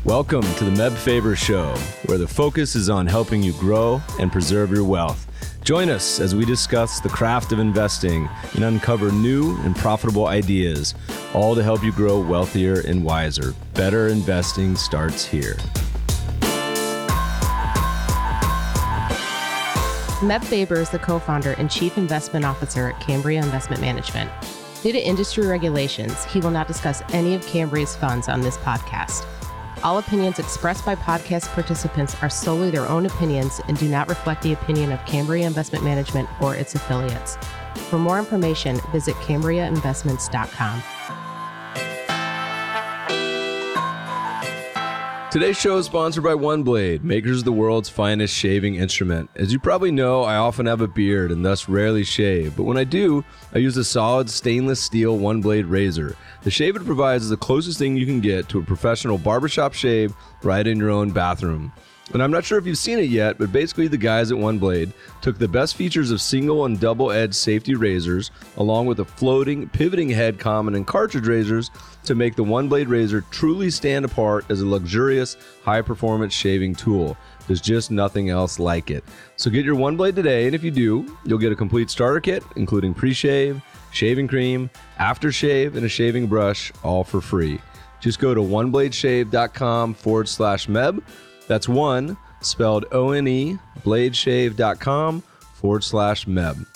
Welcome to the Meb Faber Show, where the focus is on helping you grow and preserve your wealth. Join us as we discuss the craft of investing and uncover new and profitable ideas, all to help you grow wealthier and wiser. Better investing starts here. Meb Faber is the co-founder and chief investment officer at Cambria Investment Management. Due to industry regulations, he will not discuss any of Cambria's funds on this podcast. All opinions expressed by podcast participants are solely their own opinions and do not reflect the opinion of Cambria Investment Management or its affiliates. For more information, visit CambriaInvestments.com. Today's show is sponsored by OneBlade, makers of the world's finest shaving instrument. As you probably know, I often have a beard and thus rarely shave, but when I do, I use a solid stainless steel OneBlade razor. The shave it provides is the closest thing you can get to a professional barbershop shave right in your own bathroom. And I'm not sure if you've seen it yet, but basically the guys at OneBlade took the best features of single and double-edged safety razors, along with the floating, pivoting head common and cartridge razors, to make the OneBlade razor truly stand apart as a luxurious, high-performance shaving tool. There's just nothing else like it. So get your OneBlade today, and if you do, you'll get a complete starter kit, including pre-shave, shaving cream, aftershave, and a shaving brush, all for free. Just go to onebladeshave.com/Meb. That's one, spelled O-N-E, bladeshave.com/Meb.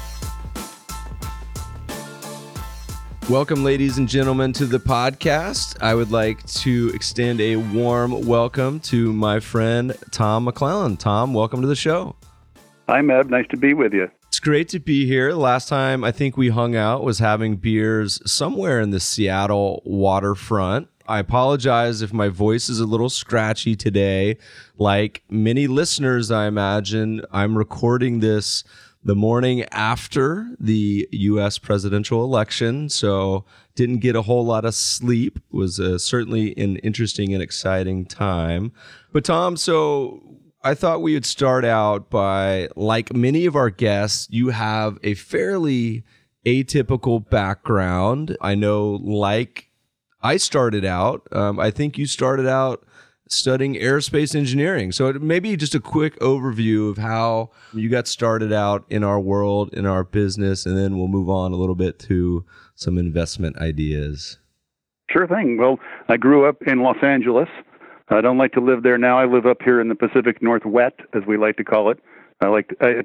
Welcome, ladies and gentlemen, to the podcast. I would like to extend a warm welcome to my friend, Tom McClellan. Tom, welcome to the show. Hi, Meb. Nice to be with you. It's great to be here. Last time I think we hung out was having beers somewhere in the Seattle waterfront. I apologize if my voice is a little scratchy today. Like many listeners, I imagine, I'm recording this the morning after the U.S. presidential election, so didn't get a whole lot of sleep. It was certainly an interesting and exciting time. But Tom, so I thought we would start out by, like many of our guests, you have a fairly atypical background. I know, like I started out, I think you started out studying aerospace engineering. So maybe just a quick overview of how you got started out in our world, in our business, and then we'll move on a little bit to some investment ideas. Sure thing. Well, I grew up in Los Angeles. I don't like to live there now. I live up here in the Pacific Northwest, as we like to call it. I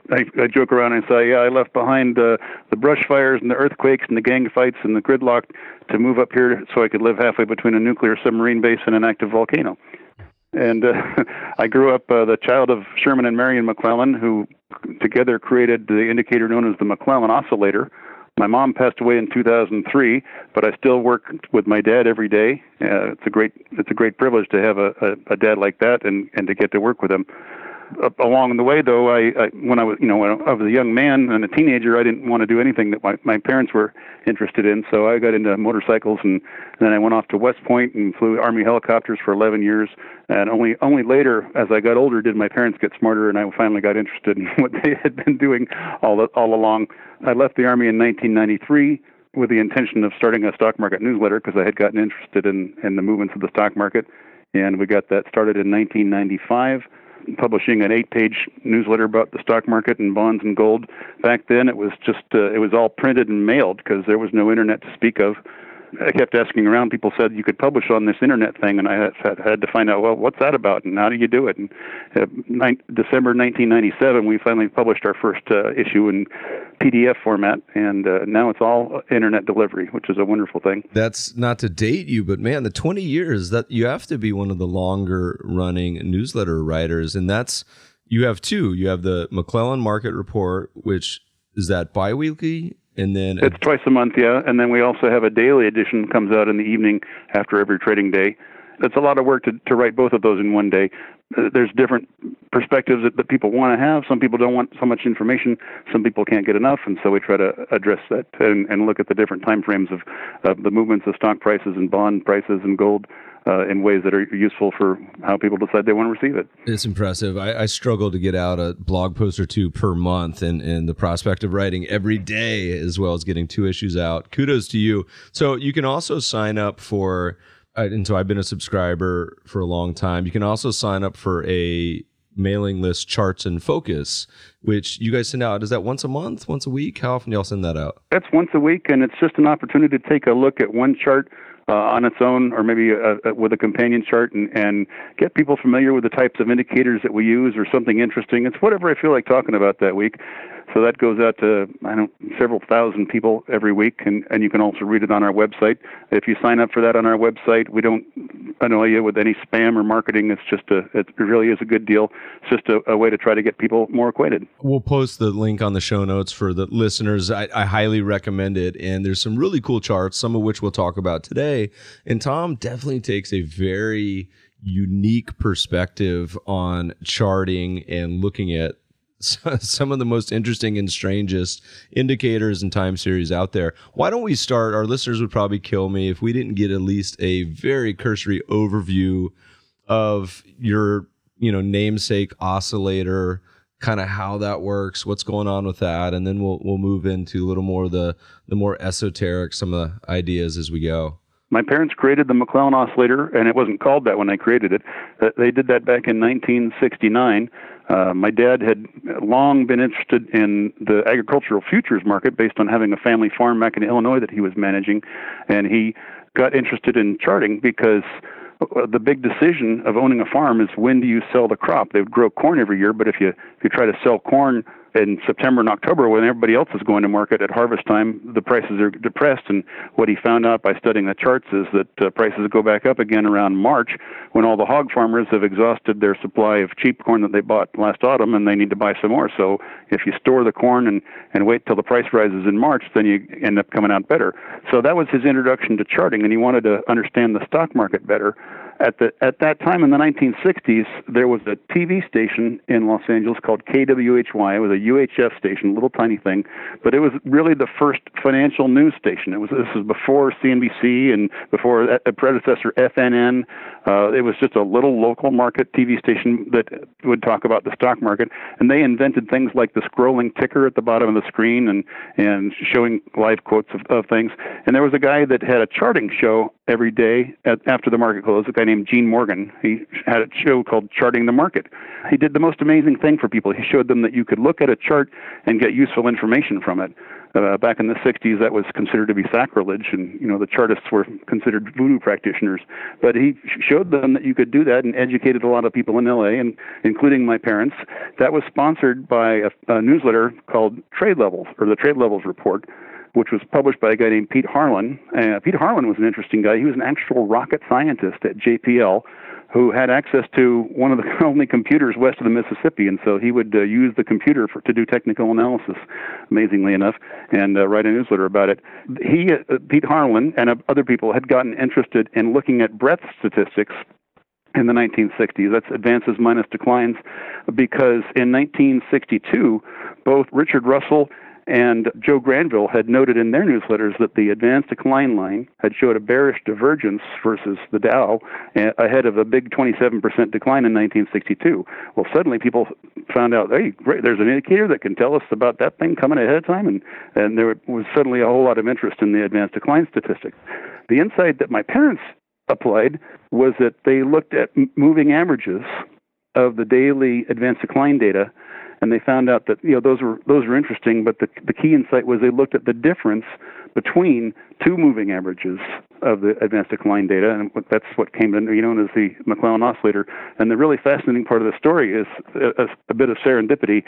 joke around and say, yeah, I left behind the brush fires and the earthquakes and the gang fights and the gridlock to move up here so I could live halfway between a nuclear submarine base and an active volcano. And I grew up the child of Sherman and Marion McClellan, who together created the indicator known as the McClellan oscillator. My mom passed away in 2003, but I still work with my dad every day. It's a great privilege to have a dad like that and to get to work with him. Along the way, though, when I was a young man and a teenager, I didn't want to do anything that my parents were interested in. So I got into motorcycles, and then I went off to West Point and flew Army helicopters for 11 years. And only later, as I got older, did my parents get smarter, and I finally got interested in what they had been doing all along. I left the Army in 1993 with the intention of starting a stock market newsletter because I had gotten interested in the movements of the stock market, and we got that started in 1995. Publishing an 8-page newsletter about the stock market and bonds and gold. Back then, it was just it was all printed and mailed because there was no internet to speak of. I kept asking around. People said you could publish on this internet thing, and I had to find out, well, what's that about, and how do you do it? And December 1997, we finally published our first issue in PDF format, and now it's all internet delivery, which is a wonderful thing. That's not to date you, but man, the 20 years, that you have to be one of the longer running newsletter writers, and that's, you have two. You have the McClellan Market Report, which is that biweekly. And then it's twice a month, yeah. And then we also have a daily edition comes out in the evening after every trading day. It's a lot of work to write both of those in one day. There's different perspectives that people want to have. Some people don't want so much information. Some people can't get enough. And so we try to address that and look at the different time frames of the movements of stock prices and bond prices and gold in ways that are useful for how people decide they want to receive it. It's impressive. I struggle to get out a blog post or two per month, and the prospect of writing every day as well as getting 2 issues out. Kudos to you. So you can also sign up for And so I've been a subscriber for a long time. You can also sign up for a mailing list, Charts in Focus, which you guys send out. Is that once a month, once a week? How often do y'all send that out? That's once a week, and it's just an opportunity to take a look at one chart on its own, or maybe with a companion chart, and get people familiar with the types of indicators that we use, or something interesting. It's whatever I feel like talking about that week. So that goes out to, several thousand people every week, and you can also read it on our website. If you sign up for that on our website, we don't annoy you with any spam or marketing. It really is a good deal. It's just a way to try to get people more acquainted. We'll post the link on the show notes for the listeners. I highly recommend it, and there's some really cool charts, some of which we'll talk about today. And Tom definitely takes a very unique perspective on charting and looking at some of the most interesting and strangest indicators and time series out there. Why don't we start? Our listeners would probably kill me if we didn't get at least a very cursory overview of your, namesake oscillator, kind of how that works, what's going on with that, and then we'll move into a little more of the more esoteric, some of the ideas as we go. My parents created the McClellan oscillator, and it wasn't called that when I created it. They did that back in 1969. My dad had long been interested in the agricultural futures market based on having a family farm back in Illinois that he was managing, and he got interested in charting because the big decision of owning a farm is, when do you sell the crop? They would grow corn every year, but if you try to sell corn in September and October, when everybody else is going to market at harvest time, the prices are depressed. And what he found out by studying the charts is that prices go back up again around March, when all the hog farmers have exhausted their supply of cheap corn that they bought last autumn, and they need to buy some more. So if you store the corn and wait till the price rises in March, then you end up coming out better. So that was his introduction to charting, and he wanted to understand the stock market better. At that time in the 1960s, there was a TV station in Los Angeles called KWHY. It was a UHF station, a little tiny thing, but it was really the first financial news station. This was before CNBC and before a predecessor FNN. It was just a little local market TV station that would talk about the stock market, and they invented things like the scrolling ticker at the bottom of the screen and showing live quotes of things. And there was a guy that had a charting show every day after the market closed, a guy named Gene Morgan. He had a show called Charting the Market. He did the most amazing thing for people. He showed them that you could look at a chart and get useful information from it. Back in the 60s, that was considered to be sacrilege, and the chartists were considered voodoo practitioners. But he showed them that you could do that and educated a lot of people in LA, and including my parents. That was sponsored by a newsletter called Trade Levels, or the Trade Levels Report, which was published by a guy named Pete Harlan. Pete Harlan was an interesting guy. He was an actual rocket scientist at JPL who had access to one of the only computers west of the Mississippi, and so he would use the computer to do technical analysis, amazingly enough, and write a newsletter about it. Pete Harlan and other people had gotten interested in looking at breadth statistics in the 1960s. That's advances minus declines, because in 1962, both Richard Russell and Joe Granville had noted in their newsletters that the advanced decline line had showed a bearish divergence versus the Dow ahead of a big 27% decline in 1962. Well, suddenly people found out, hey, great, there's an indicator that can tell us about that thing coming ahead of time, and there was suddenly a whole lot of interest in the advanced decline statistics. The insight that my parents applied was that they looked at moving averages of the daily advanced decline data, and they found out that those were interesting, but the key insight was they looked at the difference between two moving averages of the advanced decline data, and that's what came to be known as the McClellan oscillator. And the really fascinating part of the story is a bit of serendipity.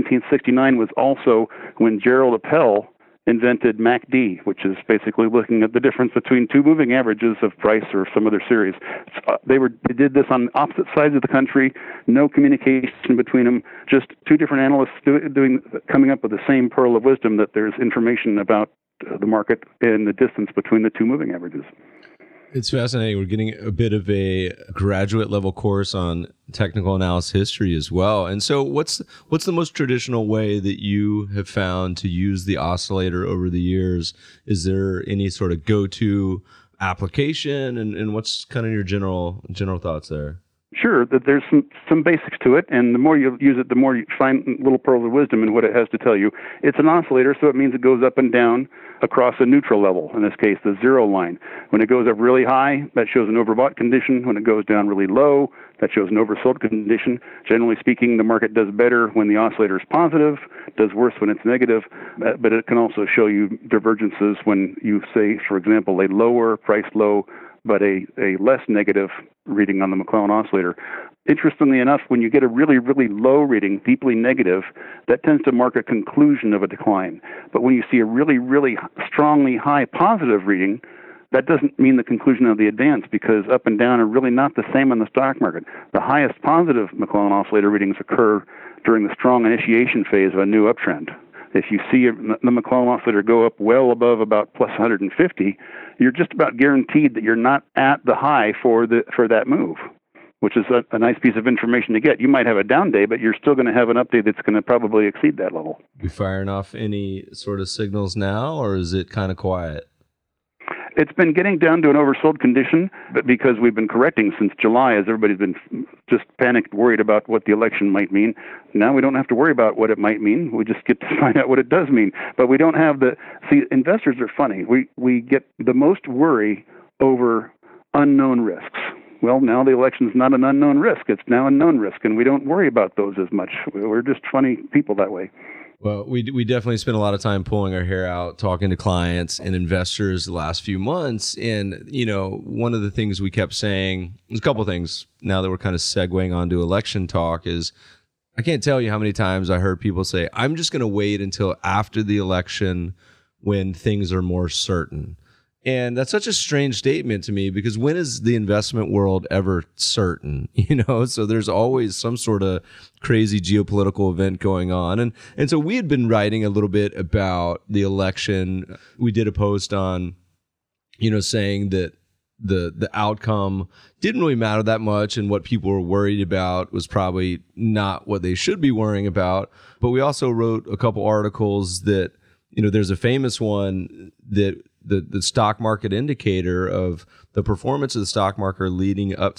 1969 was also when Gerald Appel invented MACD, which is basically looking at the difference between two moving averages of price or some other series. They did this on opposite sides of the country, no communication between them, just two different analysts coming up with the same pearl of wisdom, that there's information about the market and the distance between the two moving averages. It's fascinating. We're getting a bit of a graduate level course on technical analysis history as well. And so what's the most traditional way that you have found to use the oscillator over the years? Is there any sort of go-to application, and what's kind of your general thoughts there? Sure, that there's some basics to it, and the more you use it, the more you find little pearls of wisdom in what it has to tell you. It's an oscillator, so it means it goes up and down across a neutral level, in this case, the zero line. When it goes up really high, that shows an overbought condition. When it goes down really low, that shows an oversold condition. Generally speaking, the market does better when the oscillator is positive, does worse when it's negative, but it can also show you divergences when you say, for example, a lower price low, but a less negative reading on the McClellan oscillator. Interestingly enough, when you get a really, really low reading, deeply negative, that tends to mark a conclusion of a decline. But when you see a really, really strongly high positive reading, that doesn't mean the conclusion of the advance, because up and down are really not the same on the stock market. The highest positive McClellan oscillator readings occur during the strong initiation phase of a new uptrend. If you see the McClellan oscillator go up well above about plus 150, you're just about guaranteed that you're not at the high for that move, which is a nice piece of information to get. You might have a down day, but you're still going to have an update that's going to probably exceed that level. You firing off any sort of signals now, or is it kind of quiet? It's been getting down to an oversold condition, but because we've been correcting since July, as everybody's been just panicked, worried about what the election might mean. Now we don't have to worry about what it might mean. We just get to find out what it does mean. But we don't have see, investors are funny. We get the most worry over unknown risks. Well, now the election's not an unknown risk. It's now a known risk, and we don't worry about those as much. We're just funny people that way. Well, we definitely spent a lot of time pulling our hair out, talking to clients and investors the last few months. And, one of the things we kept saying, there's a couple of things now that we're kind of segueing onto election talk, is I can't tell you how many times I heard people say, I'm just going to wait until after the election when things are more certain. And that's such a strange statement to me, because when is the investment world ever certain? So there's always some sort of crazy geopolitical event going on. And so we had been writing a little bit about the election. We did a post on, saying that the outcome didn't really matter that much, and what people were worried about was probably not what they should be worrying about. But we also wrote a couple articles that, there's a famous one that the stock market indicator of the performance of the stock market leading up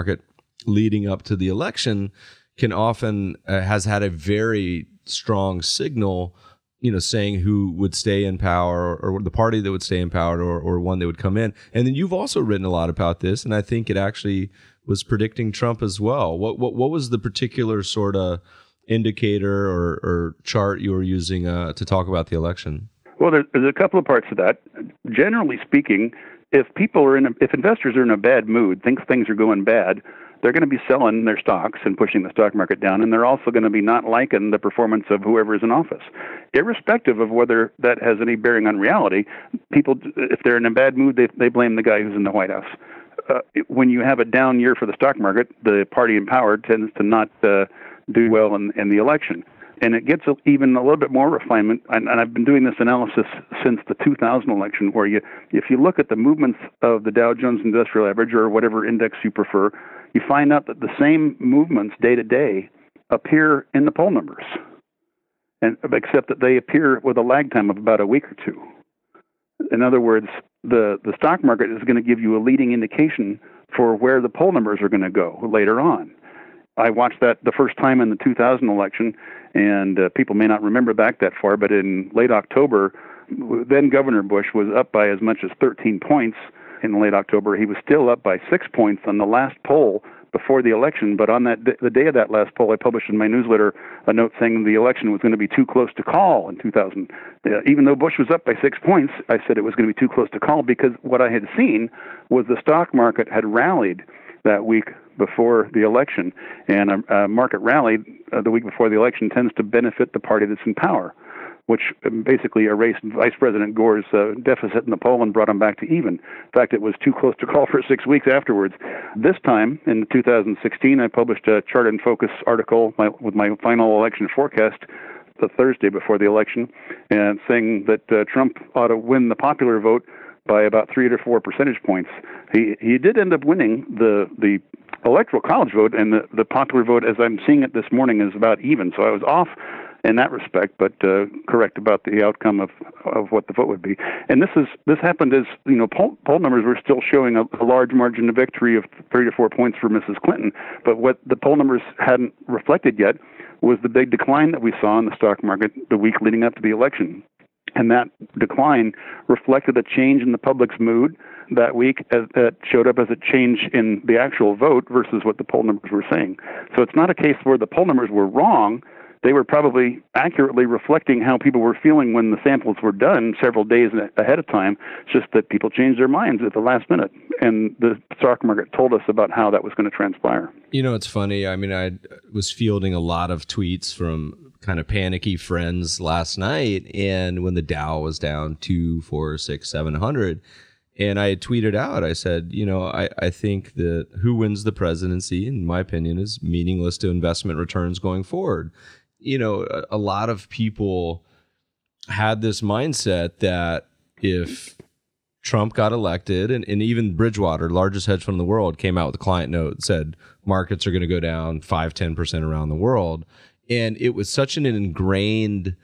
to the election can often has had a very strong signal, saying who would stay in power, or the party that would stay in power, or one that would come in. And then you've also written a lot about this, and I think it actually was predicting Trump as well. What was the particular sort of indicator or chart you were using to talk about the election? Well, there's a couple of parts to that. Generally speaking, if investors are in a bad mood, think things are going bad, they're going to be selling their stocks and pushing the stock market down, and they're also going to be not liking the performance of whoever is in office. Irrespective of whether that has any bearing on reality, people, if they're in a bad mood, they blame the guy who's in the White House. When you have a down year for the stock market, the party in power tends to not do well in the election. And it gets even a little bit more refinement, and I've been doing this analysis since the 2000 election, where if you look at the movements of the Dow Jones Industrial Average, or whatever index you prefer, you find out that the same movements day to day appear in the poll numbers, except that they appear with a lag time of about a week or two. In other words, the stock market is going to give you a leading indication for where the poll numbers are going to go later on. I watched that the first time in the 2000 election, and people may not remember back that far, but in late October, then Governor Bush was up by as much as 13 points in late October. He was still up by 6 points on the last poll before the election, but on the day of that last poll, I published in my newsletter a note saying the election was going to be too close to call in 2000. Even though Bush was up by 6 points, I said it was going to be too close to call, because what I had seen was the stock market had rallied that week before the election, and a market rally the week before the election tends to benefit the party that's in power, which basically erased Vice President Gore's deficit in the poll and brought him back to even. In fact, it was too close to call for 6 weeks afterwards. This time, in 2016, I published a Chart and Focus article with my final election forecast the Thursday before the election, and saying that Trump ought to win the popular vote by about 3 to 4 percentage points. He did end up winning the electoral college vote, and the popular vote, as I'm seeing it this morning, is about even. So I was off in that respect, but correct about the outcome of what the vote would be. And this happened as poll numbers were still showing a large margin of victory of 3 to 4 points for Mrs. Clinton, but what the poll numbers hadn't reflected yet was the big decline that we saw in the stock market the week leading up to the election. And that decline reflected a change in the public's mood that week that showed up as a change in the actual vote versus what the poll numbers were saying. So it's not a case where the poll numbers were wrong. They were probably accurately reflecting how people were feeling when the samples were done several days ahead of time. It's just that people changed their minds at the last minute. And the stock market told us about how that was going to transpire. It's funny. I mean, I was fielding a lot of tweets from kind of panicky friends last night. And when the Dow was down 2, 4, 6, 700, and I tweeted out, I said, I think that who wins the presidency, in my opinion, is meaningless to investment returns going forward. A lot of people had this mindset that if Trump got elected, and even Bridgewater, largest hedge fund in the world, came out with a client note that said markets are going to go down 5-10% around the world. And it was such an ingrained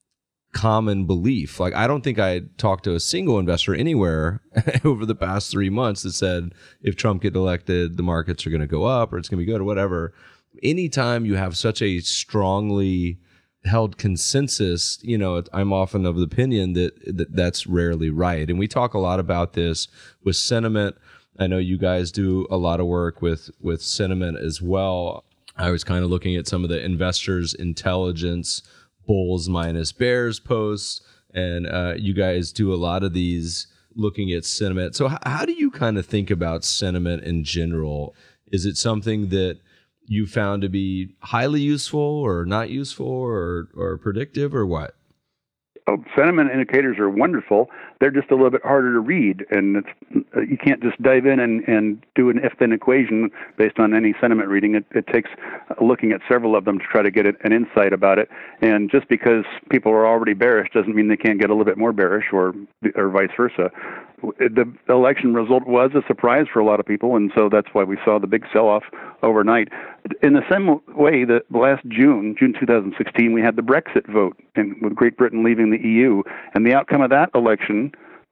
common belief. Like, I don't think I talked to a single investor anywhere over the past 3 months that said if Trump get elected, the markets are going to go up or it's going to be good or whatever. Anytime you have such a strongly held consensus, I'm often of the opinion that that's rarely right. And we talk a lot about this with sentiment. I know you guys do a lot of work with sentiment as well. I was kind of looking at some of the Investors Intelligence bulls minus bears posts, and you guys do a lot of these looking at sentiment. So how do you kind of think about sentiment in general? Is it something that you found to be highly useful or not useful or predictive or what? Sentiment indicators are wonderful. They're just a little bit harder to read, and you can't just dive in and do an if-then equation based on any sentiment reading. It takes looking at several of them to try to get an insight about it. And just because people are already bearish doesn't mean they can't get a little bit more bearish or vice versa. The election result was a surprise for a lot of people, and so that's why we saw the big sell-off overnight. In the same way that last June 2016, we had the Brexit vote, and with Great Britain leaving the EU, and the outcome of that election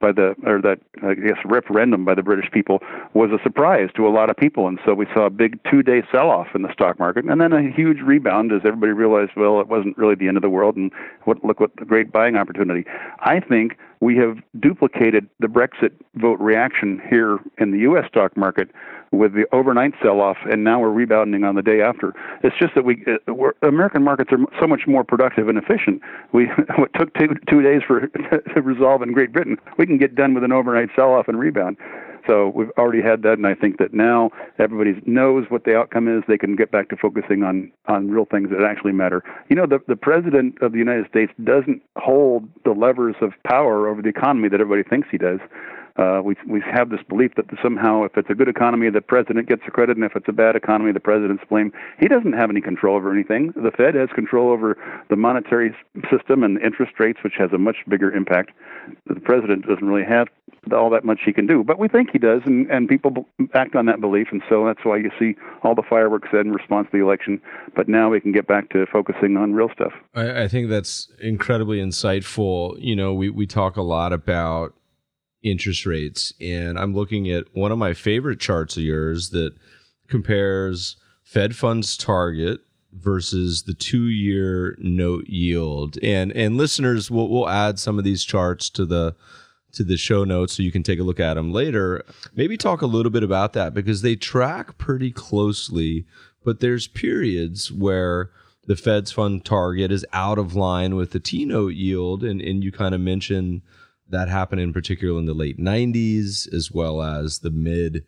referendum by the British people was a surprise to a lot of people, and so we saw a big 2-day sell-off in the stock market, and then a huge rebound as everybody realized, well, it wasn't really the end of the world, and look what the great buying opportunity. I think we have duplicated the Brexit vote reaction here in the U.S. stock market with the overnight sell-off, and now we're rebounding on the day after. It's just that American markets are so much more productive and efficient. What took two days to resolve in Great Britain, we can get done with an overnight sell-off and rebound. So we've already had that, and I think that now everybody knows what the outcome is. They can get back to focusing on real things that actually matter. The President of the United States doesn't hold the levers of power over the economy that everybody thinks he does. We have this belief that somehow if it's a good economy, the president gets the credit, and if it's a bad economy, the president's blame. He doesn't have any control over anything. The Fed has control over the monetary system and interest rates, which has a much bigger impact. The president doesn't really have all that much he can do, but we think he does, and people act on that belief, and so that's why you see all the fireworks said in response to the election. But now we can get back to focusing on real stuff. I think that's incredibly insightful. We talk a lot about interest rates, and I'm looking at one of my favorite charts of yours that compares Fed funds target versus the 2-year note yield. And listeners, we'll add some of these charts to the show notes so you can take a look at them later. Maybe talk a little bit about that, because they track pretty closely, but there's periods where the Fed's fund target is out of line with the T-note yield, and you kind of mentioned that happened in particular in the late 90s as well as the mid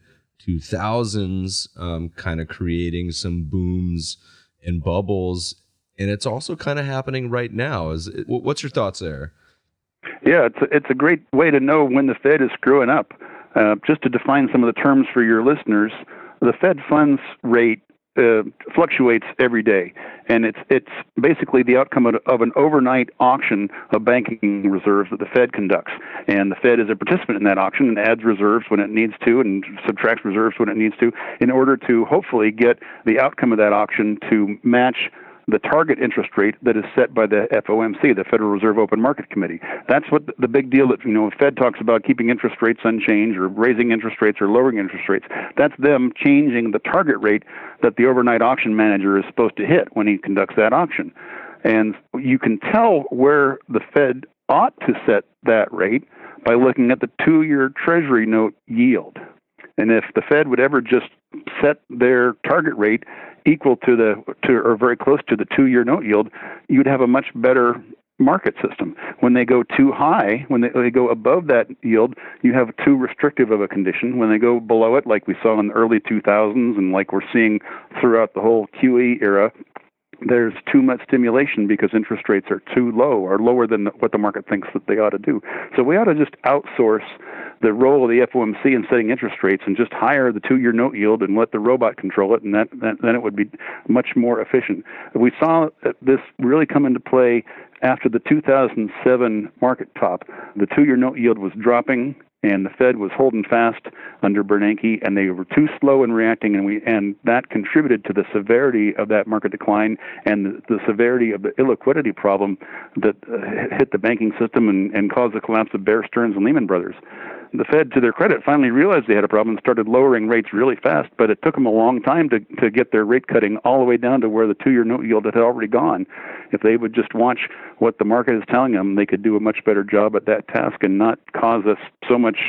2000s, kind of creating some booms and bubbles. And it's also kind of happening right now. What's your thoughts there? Yeah, it's a great way to know when the Fed is screwing up. Just to define some of the terms for your listeners, the Fed funds rate fluctuates every day, and it's basically the outcome of an overnight auction of banking reserves that the Fed conducts. And the Fed is a participant in that auction and adds reserves when it needs to and subtracts reserves when it needs to, in order to hopefully get the outcome of that auction to match the target interest rate that is set by the FOMC, the Federal Reserve Open Market Committee. That's what the big deal that, Fed talks about keeping interest rates unchanged or raising interest rates or lowering interest rates. That's them changing the target rate that the overnight auction manager is supposed to hit when he conducts that auction. And you can tell where the Fed ought to set that rate by looking at the 2-year Treasury note yield. And if the Fed would ever just set their target rate equal to or very close to the 2-year note yield, you'd have a much better market system. When they go too high, when they go above that yield, you have too restrictive of a condition. When they go below it, like we saw in the early 2000s and like we're seeing throughout the whole QE era, there's too much stimulation because interest rates are too low or lower than what the market thinks that they ought to do. So we ought to just outsource the role of the FOMC in setting interest rates and just hire the 2-year note yield and let the robot control it, and then it would be much more efficient. We saw this really come into play after the 2007 market top. The 2-year note yield was dropping, and the Fed was holding fast under Bernanke, and they were too slow in reacting, and that contributed to the severity of that market decline and the severity of the illiquidity problem that hit the banking system and caused the collapse of Bear Stearns and Lehman Brothers. The Fed, to their credit, finally realized they had a problem and started lowering rates really fast, but it took them a long time to get their rate cutting all the way down to where the 2-year note yield had already gone. If they would just watch what the market is telling them, they could do a much better job at that task and not cause us so much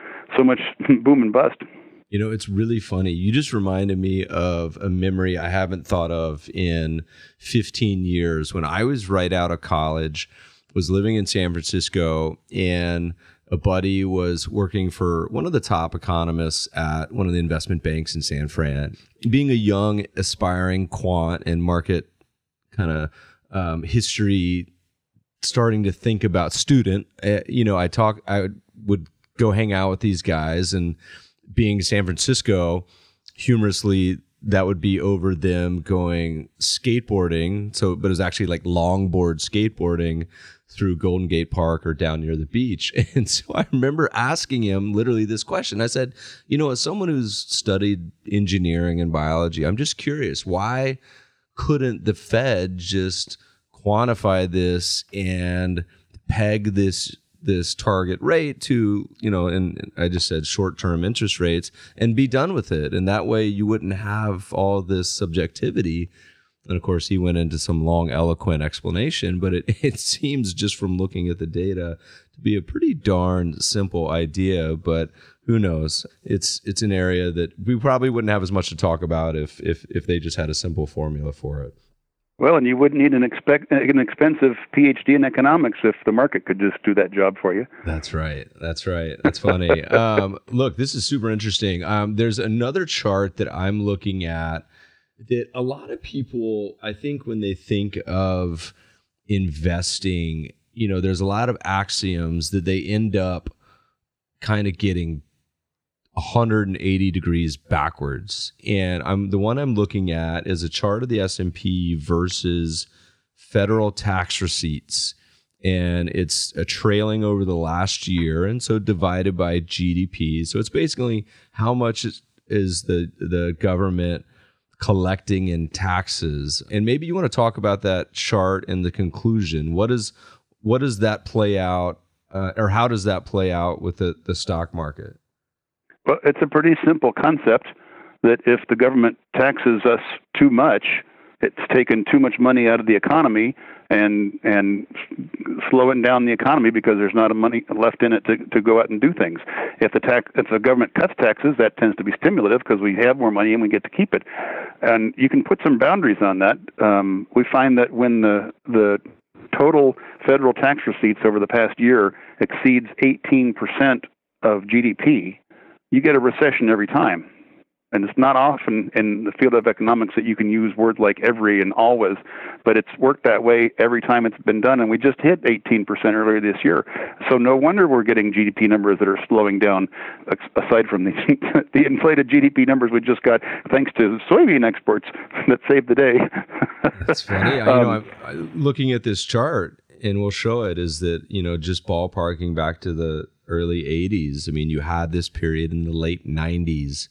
boom and bust. It's really funny. You just reminded me of a memory I haven't thought of in 15 years. When I was right out of college, was living in San Francisco, and a buddy was working for one of the top economists at one of the investment banks in San Fran. Being a young, aspiring quant and market kind of history, starting to think about student, I would go hang out with these guys, and being San Francisco, humorously, that would be over them going skateboarding. But it was actually like longboard skateboarding through Golden Gate Park or down near the beach. And so I remember asking him literally this question. I said, as someone who's studied engineering and biology, I'm just curious, why couldn't the Fed just quantify this and peg this target rate to, and I just said short-term interest rates, and be done with it? And that way you wouldn't have all this subjectivity. And of course, he went into some long, eloquent explanation, but it seems just from looking at the data to be a pretty darn simple idea. But who knows? It's an area that we probably wouldn't have as much to talk about if they just had a simple formula for it. Well, and you wouldn't need an expensive PhD in economics if the market could just do that job for you. That's right. That's funny. Look, this is super interesting. There's another chart that I'm looking at that a lot of people, I think when they think of investing, there's a lot of axioms that they end up kind of getting 180 degrees backwards. And the one I'm looking at is a chart of the S&P versus federal tax receipts. And it's a trailing over the last year, and so divided by GDP. So it's basically how much is the government collecting in taxes. And maybe you want to talk about that chart and the conclusion. What does that play out, or how does that play out with the stock market? Well, it's a pretty simple concept that if the government taxes us too much, it's taken too much money out of the economy and slowing down the economy because there's not enough money left in it to go out and do things. If the government cuts taxes, that tends to be stimulative because we have more money and we get to keep it. And you can put some boundaries on that. We find that when the total federal tax receipts over the past year exceeds 18% of GDP, you get a recession every time. And it's not often in the field of economics that you can use words like every and always, but it's worked that way every time it's been done. And we just hit 18% earlier this year. So no wonder we're getting GDP numbers that are slowing down, aside from the inflated GDP numbers we just got thanks to soybean exports that saved the day. That's funny. I'm looking at this chart, and we'll show it, is that, just ballparking back to the early 80s. I mean, you had this period in the late 90s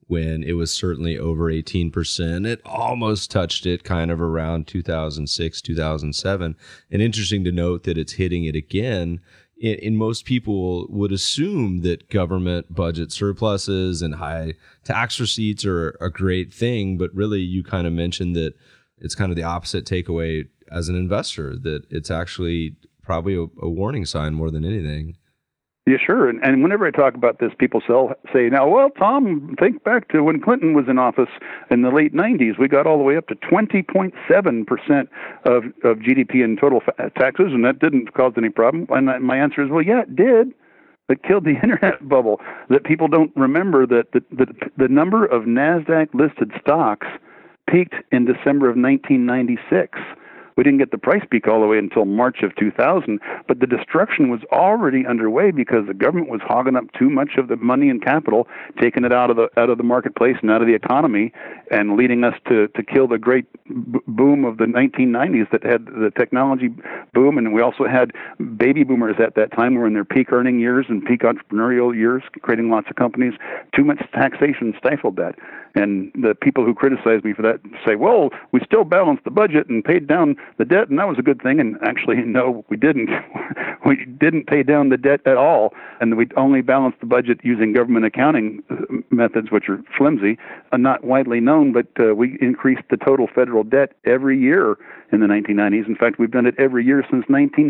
when it was certainly over 18%. It almost touched it kind of around 2006, 2007. And interesting to note that it's hitting it again. In most people would assume that government budget surpluses and high tax receipts are a great thing, but really you kind of mentioned that it's kind of the opposite takeaway as an investor, that it's actually probably a warning sign more than anything. Yeah, sure. And whenever I talk about this, people say, now, well, Tom, think back to when Clinton was in office in the late 90s. We got all the way up to 20.7% of GDP in total taxes, and that didn't cause any problem. And my answer is, well, yeah, it did. It killed the internet bubble. That people don't remember that the number of NASDAQ-listed stocks peaked in December of 1996. We didn't get the price peak all the way until March of 2000, but the destruction was already underway because the government was hogging up too much of the money and capital, taking it out of the marketplace and out of the economy, and leading us to kill the great boom of the 1990s that had the technology boom. And we also had baby boomers at that time who were in their peak earning years and peak entrepreneurial years, creating lots of companies. Too much taxation stifled that. And the people who criticize me for that say, well, we still balanced the budget and paid down the debt, and that was a good thing. And actually, no, we didn't. We didn't pay down the debt at all, and we only balanced the budget using government accounting methods, which are flimsy and not widely known, but we increased the total federal debt every year in the 1990s. In fact, we've done it every year since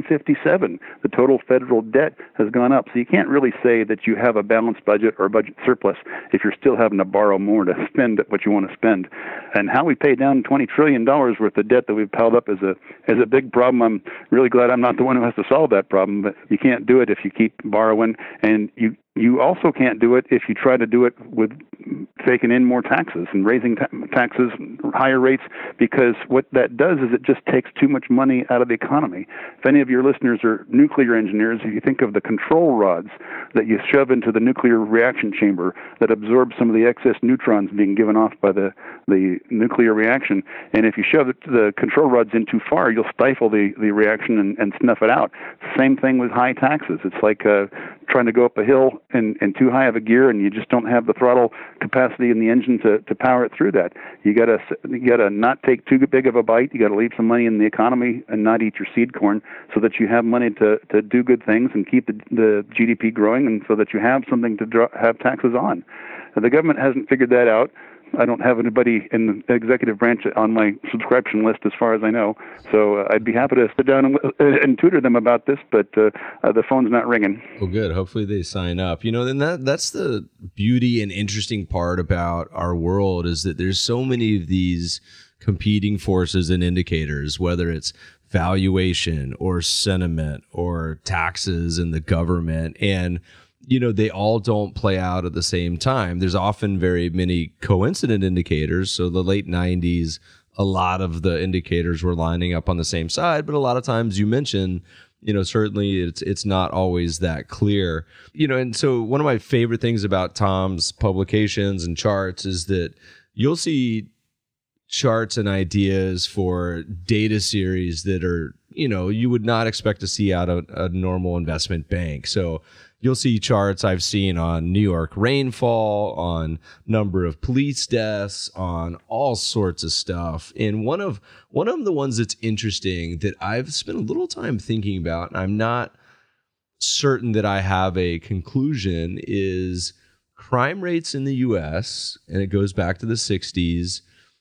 1957. The total federal debt has gone up. So you can't really say that you have a balanced budget or a budget surplus if you're still having to borrow more to spend what you want to spend. And how we pay down $20 trillion worth of debt that we've piled up is a big problem. I'm really glad I'm not the one who has to solve that problem, but you can't do it if you keep borrowing, and you also can't do it if you try to do it with taking in more taxes and raising taxes, higher rates, because what that does is it just takes too much money out of the economy. If any of your listeners are nuclear engineers, if you think of the control rods that you shove into the nuclear reaction chamber that absorb some of the excess neutrons being given off by the nuclear reaction, and if you shove the control rods in too far, you'll stifle the reaction and snuff it out. Same thing with high taxes. It's like trying to go up a hill in too high of a gear, and you just don't have the throttle capacity in the engine to power it through that. You gotta not take too big of a bite. You gotta leave some money in the economy and not eat your seed corn, so that you have money to do good things and keep the GDP growing, and so that you have something to have taxes on. The government hasn't figured that out. I don't have anybody in the executive branch on my subscription list as far as I know. So I'd be happy to sit down and tutor them about this, but the phone's not ringing. Well, good. Hopefully they sign up. Then that's the beauty and interesting part about our world, is that there's so many of these competing forces and indicators, whether it's valuation or sentiment or taxes in the government. And they all don't play out at the same time. There's often very many coincident indicators. So the late 90s, a lot of the indicators were lining up on the same side, but a lot of times you mentioned, certainly it's not always that clear. And so one of my favorite things about Tom's publications and charts is that you'll see charts and ideas for data series that are, you would not expect to see out of a normal investment bank. So you'll see charts I've seen on New York rainfall, on number of police deaths, on all sorts of stuff. And one of the ones that's interesting that I've spent a little time thinking about, and I'm not certain that I have a conclusion, is crime rates in the U.S., and it goes back to the 60s,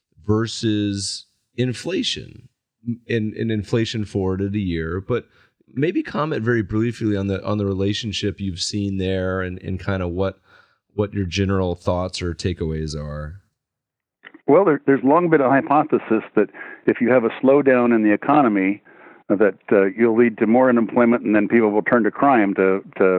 versus inflation, and inflation forwarded a year. But maybe comment very briefly on the relationship you've seen there, and kind of what your general thoughts or takeaways are. Well, there's long been a hypothesis that if you have a slowdown in the economy, that you'll lead to more unemployment, and then people will turn to crime to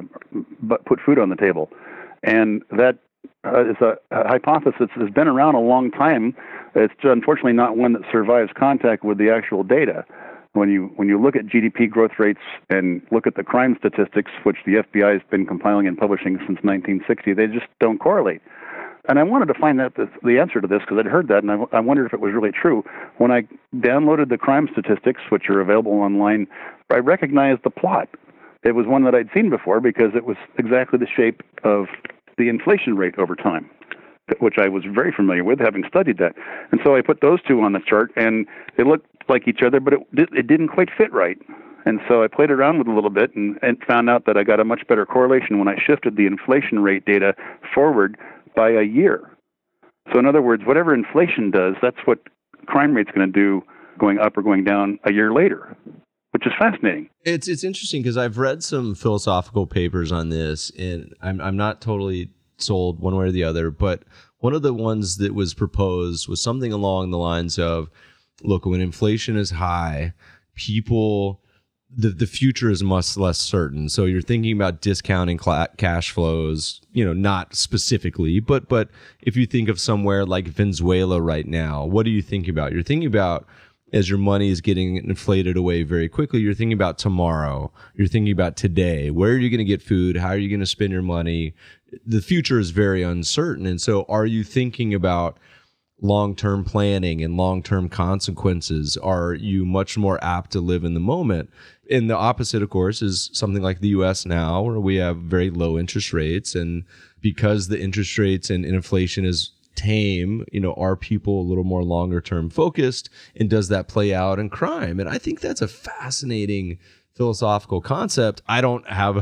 put food on the table. And that is a hypothesis that has been around a long time. It's unfortunately not one that survives contact with the actual data. When you look at GDP growth rates and look at the crime statistics, which the FBI has been compiling and publishing since 1960, they just don't correlate. And I wanted to find out the answer to this, because I'd heard that, and I wondered if it was really true. When I downloaded the crime statistics, which are available online, I recognized the plot. It was one that I'd seen before, because it was exactly the shape of the inflation rate over time. which I was very familiar with, having studied that. And so I put those two on the chart, and they looked like each other, but it didn't quite fit right. And so I played around with it a little bit and found out that I got a much better correlation when I shifted the inflation rate data forward by a year. So in other words, whatever inflation does, that's what crime rate's going to do going up or going down a year later, which is fascinating. It's interesting because I've read some philosophical papers on this, and I'm not totally sold one way or the other, but one of the ones that was proposed was something along the lines of, look, when inflation is high, people, the future is much less certain. So you're thinking about discounting cash flows, not specifically, but if you think of somewhere like Venezuela right now, what are you thinking about? You're thinking about, as your money is getting inflated away very quickly, you're thinking about tomorrow. You're thinking about today. Where are you going to get food? How are you going to spend your money? The future is very uncertain. And so are you thinking about long-term planning and long-term consequences? Are you much more apt to live in the moment? And the opposite, of course, is something like the U.S. now, where we have very low interest rates. And because the interest rates and inflation is tame, are people a little more longer-term focused? And does that play out in crime? And I think that's a fascinating philosophical concept. I don't have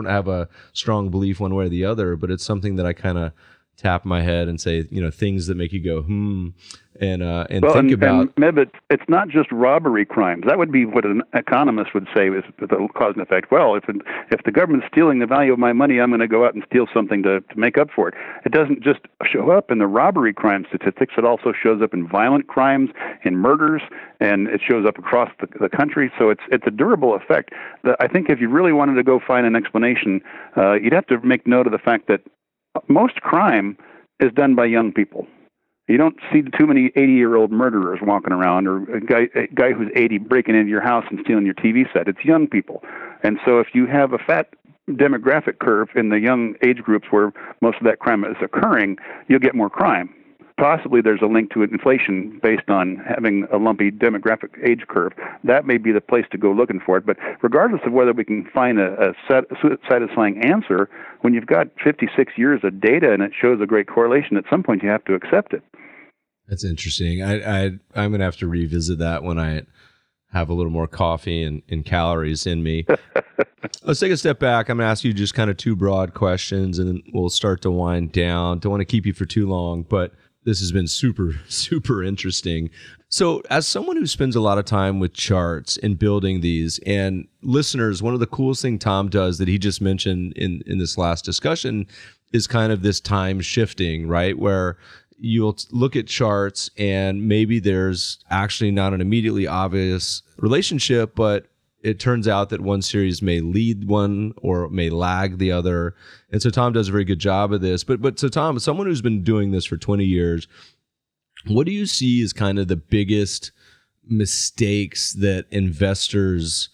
a strong belief one way or the other, but it's something that I kind of tap my head and say, things that make you go, and think about. And it's not just robbery crimes. That would be what an economist would say is the cause and effect. Well, if the government's stealing the value of my money, I'm going to go out and steal something to make up for it. It doesn't just show up in the robbery crime statistics. It also shows up in violent crimes, in murders, and it shows up across the country. So it's a durable effect. I think if you really wanted to go find an explanation, you'd have to make note of the fact that most crime is done by young people. You don't see too many 80-year-old murderers walking around, or a guy who's 80 breaking into your house and stealing your TV set. It's young people. And so if you have a fat demographic curve in the young age groups where most of that crime is occurring, you'll get more crime. Possibly there's a link to inflation based on having a lumpy demographic age curve. That may be the place to go looking for it. But regardless of whether we can find a satisfying answer, when you've got 56 years of data and it shows a great correlation, at some point you have to accept it. That's interesting. I'm going to have to revisit that when I have a little more coffee and calories in me. Let's take a step back. I'm going to ask you just kind of two broad questions, and then we'll start to wind down. Don't want to keep you for too long, but this has been super, super interesting. So as someone who spends a lot of time with charts and building these, and listeners, one of the coolest things Tom does that he just mentioned in this last discussion is kind of this time shifting, right? Where you'll look at charts and maybe there's actually not an immediately obvious relationship, but it turns out that one series may lead one or may lag the other. And so Tom does a very good job of this. But so Tom, someone who's been doing this for 20 years, what do you see as kind of the biggest mistakes that investors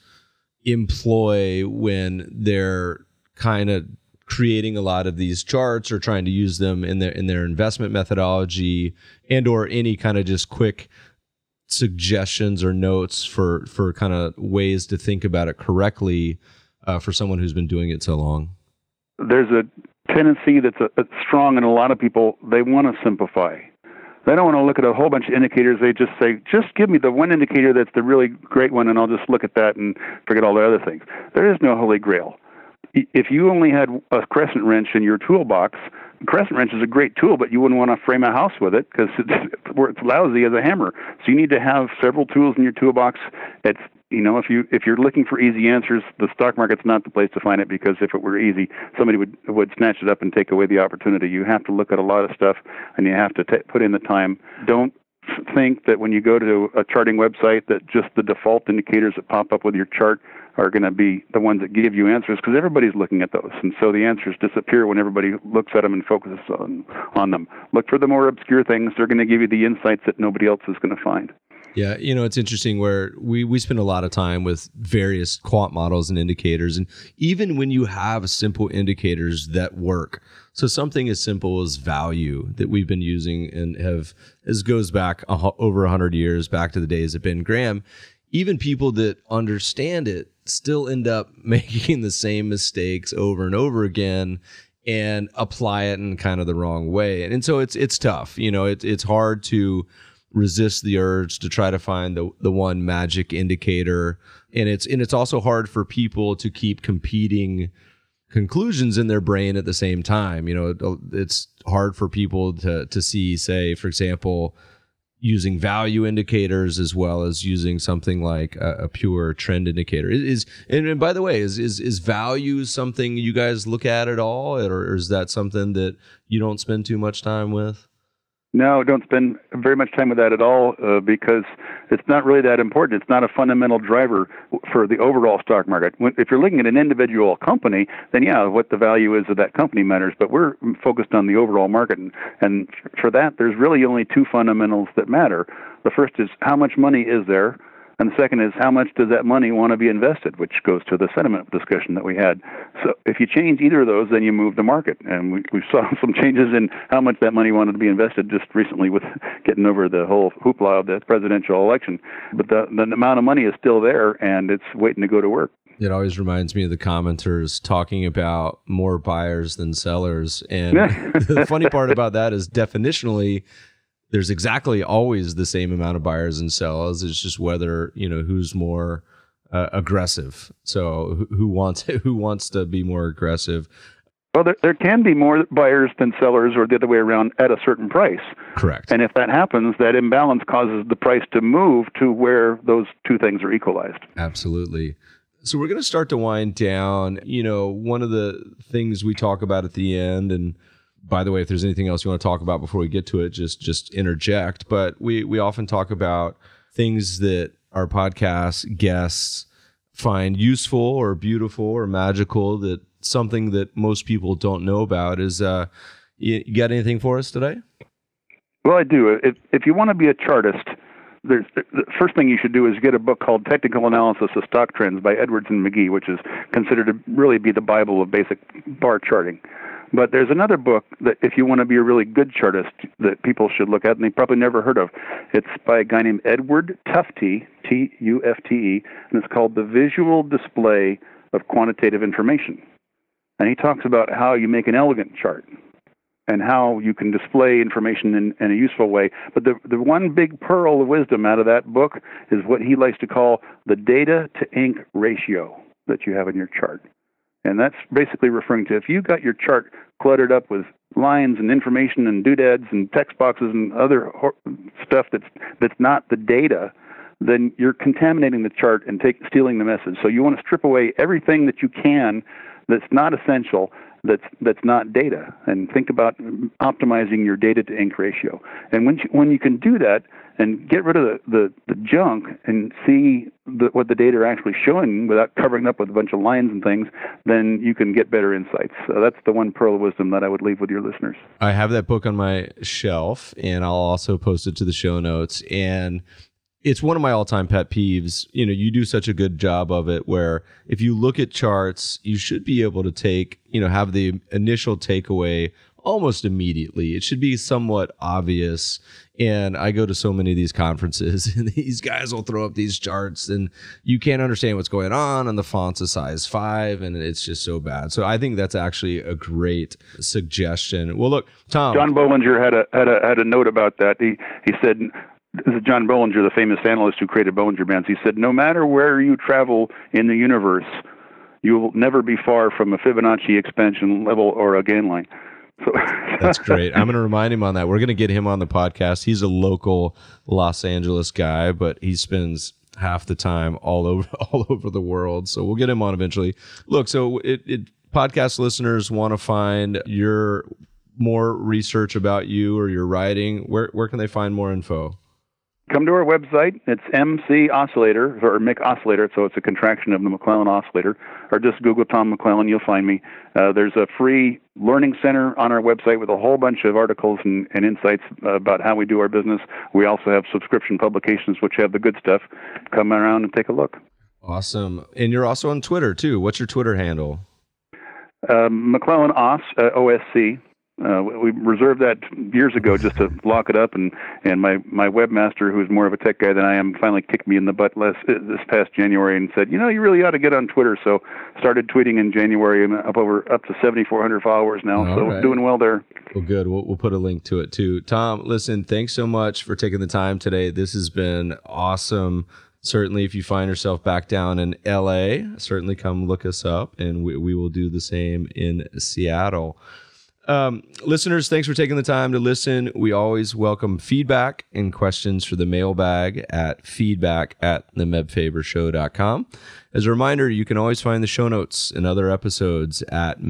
employ when they're kind of creating a lot of these charts or trying to use them in their investment methodology, and or any kind of just quick suggestions or notes for kind of ways to think about it correctly for someone who's been doing it so long? There's a tendency that's strong in a lot of people. They want to simplify. They don't want to look at a whole bunch of indicators. They just say, just give me the one indicator that's the really great one, and I'll just look at that and forget all the other things. There is no holy grail. If you only had a crescent wrench in your toolbox, a crescent wrench is a great tool, but you wouldn't want to frame a house with it because it's lousy as a hammer. So you need to have several tools in your toolbox. It's, if you're looking for easy answers, the stock market's not the place to find it, because if it were easy, somebody would snatch it up and take away the opportunity. You have to look at a lot of stuff, and you have to put in the time. Don't think that when you go to a charting website that just the default indicators that pop up with your chart are going to be the ones that give you answers, because everybody's looking at those. And so the answers disappear when everybody looks at them and focuses on them. Look for the more obscure things. They're going to give you the insights that nobody else is going to find. Yeah, it's interesting where we spend a lot of time with various quant models and indicators, and even when you have simple indicators that work. So something as simple as value that we've been using and goes back over 100 years, back to the days of Ben Graham. Even people that understand it still end up making the same mistakes over and over again. and apply it in kind of the wrong way. And so it's tough. It's hard to resist the urge to try to find the one magic indicator. And it's also hard for people to keep competing conclusions in their brain at the same time. It's hard for people to see, say, for example, using value indicators as well as using something like a pure trend indicator. And by the way, is value something you guys look at all, or is that something that you don't spend too much time with? No, don't spend very much time with that at all because it's not really that important. It's not a fundamental driver for the overall stock market. If you're looking at an individual company, then yeah, what the value is of that company matters. But we're focused on the overall market. And for that, there's really only two fundamentals that matter. The first is how much money is there? And the second is how much does that money want to be invested, which goes to the sentiment discussion that we had. So if you change either of those, then you move the market. And we saw some changes in how much that money wanted to be invested just recently with getting over the whole hoopla of the presidential election. But the amount of money is still there, and it's waiting to go to work. It always reminds me of the commenters talking about more buyers than sellers. And the funny part about that is definitionally, there's exactly always the same amount of buyers and sellers. It's just whether, who's more aggressive. So who wants to be more aggressive? Well, there can be more buyers than sellers or the other way around at a certain price. Correct. And if that happens, that imbalance causes the price to move to where those two things are equalized. Absolutely. So we're going to start to wind down. One of the things we talk about at the end, and by the way, if there's anything else you want to talk about before we get to it, just interject. But we often talk about things that our podcast guests find useful or beautiful or magical, that something that most people don't know about. Is you got anything for us today? Well, I do. If you want to be a chartist, the first thing you should do is get a book called Technical Analysis of Stock Trends by Edwards and McGee, which is considered to really be the Bible of basic bar charting. But there's another book that if you want to be a really good chartist that people should look at, and they probably never heard of. It's by a guy named Edward Tufte, Tufte, and it's called The Visual Display of Quantitative Information. And he talks about how you make an elegant chart and how you can display information in a useful way. But the one big pearl of wisdom out of that book is what he likes to call the data to ink ratio that you have in your chart. And that's basically referring to if you got your chart cluttered up with lines and information and doodads and text boxes and other stuff that's not the data, then you're contaminating the chart and stealing the message. So you want to strip away everything that you can that's not essential, that's not data, and think about optimizing your data to ink ratio. And when you can do that and get rid of the junk and see what the data are actually showing without covering up with a bunch of lines and things, then you can get better insights. So that's the one pearl of wisdom that I would leave with your listeners. I have that book on my shelf, and I'll also post it to the show notes. And it's one of my all-time pet peeves. You do such a good job of it where if you look at charts, you should be able to have the initial takeaway almost immediately. It should be somewhat obvious. And I go to so many of these conferences and these guys will throw up these charts and you can't understand what's going on and the font's a size 5 and it's just so bad. So I think that's actually a great suggestion. Well, look, Tom. John Bollinger had a note about that. He said, this is John Bollinger, the famous analyst who created Bollinger Bands. He said, no matter where you travel in the universe, you will never be far from a Fibonacci expansion level or a gain line. So that's great. I'm going to remind him on that. We're going to get him on the podcast. He's a local Los Angeles guy, but he spends half the time all over the world. So we'll get him on eventually. Look, so podcast listeners want to find your more research about you or your writing. Where can they find more info? Come to our website. It's MC Oscillator, or Mick Oscillator, so it's a contraction of the McClellan Oscillator. Or just Google Tom McClellan, you'll find me. There's a free learning center on our website with a whole bunch of articles and insights about how we do our business. We also have subscription publications, which have the good stuff. Come around and take a look. Awesome. And you're also on Twitter, too. What's your Twitter handle? McClellan Os, OSC. We reserved that years ago just to lock it up, and my webmaster, who's more of a tech guy than I am, finally kicked me in the butt this past January and said, you really ought to get on Twitter. So started tweeting in January, and up to 7,400 followers now. All so right. Doing well there. Well, good. We'll put a link to it too. Tom, listen, thanks so much for taking the time today. This has been awesome. Certainly, if you find yourself back down in LA, certainly come look us up, and we will do the same in Seattle. Listeners, thanks for taking the time to listen. We always welcome feedback and questions for the mailbag at feedback@themebfabershow.com. As a reminder, you can always find the show notes and other episodes at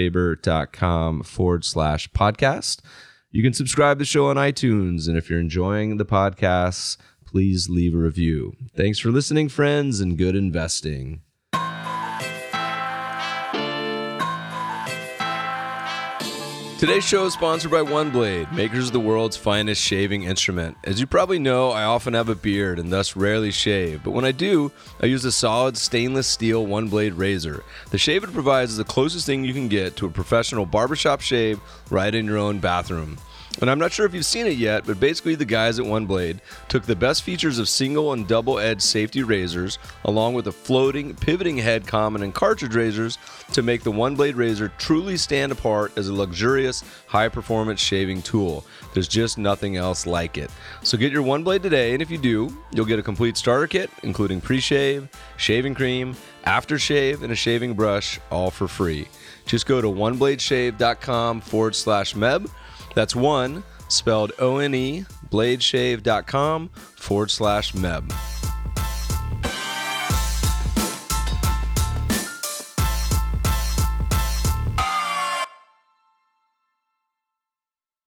mebfaber.com/podcast. You can subscribe to the show on iTunes, and if you're enjoying the podcasts, please leave a review. Thanks for listening, friends, and good investing. Today's show is sponsored by OneBlade, makers of the world's finest shaving instrument. As you probably know, I often have a beard and thus rarely shave, but when I do, I use a solid stainless steel OneBlade razor. The shave it provides is the closest thing you can get to a professional barbershop shave right in your own bathroom. And I'm not sure if you've seen it yet, but basically the guys at OneBlade took the best features of single and double-edged safety razors, along with the floating, pivoting head common and cartridge razors, to make the OneBlade razor truly stand apart as a luxurious, high-performance shaving tool. There's just nothing else like it. So get your OneBlade today, and if you do, you'll get a complete starter kit, including pre-shave, shaving cream, aftershave, and a shaving brush, all for free. Just go to onebladeshave.com/meb. That's one, spelled ONE, bladeshave.com/meb.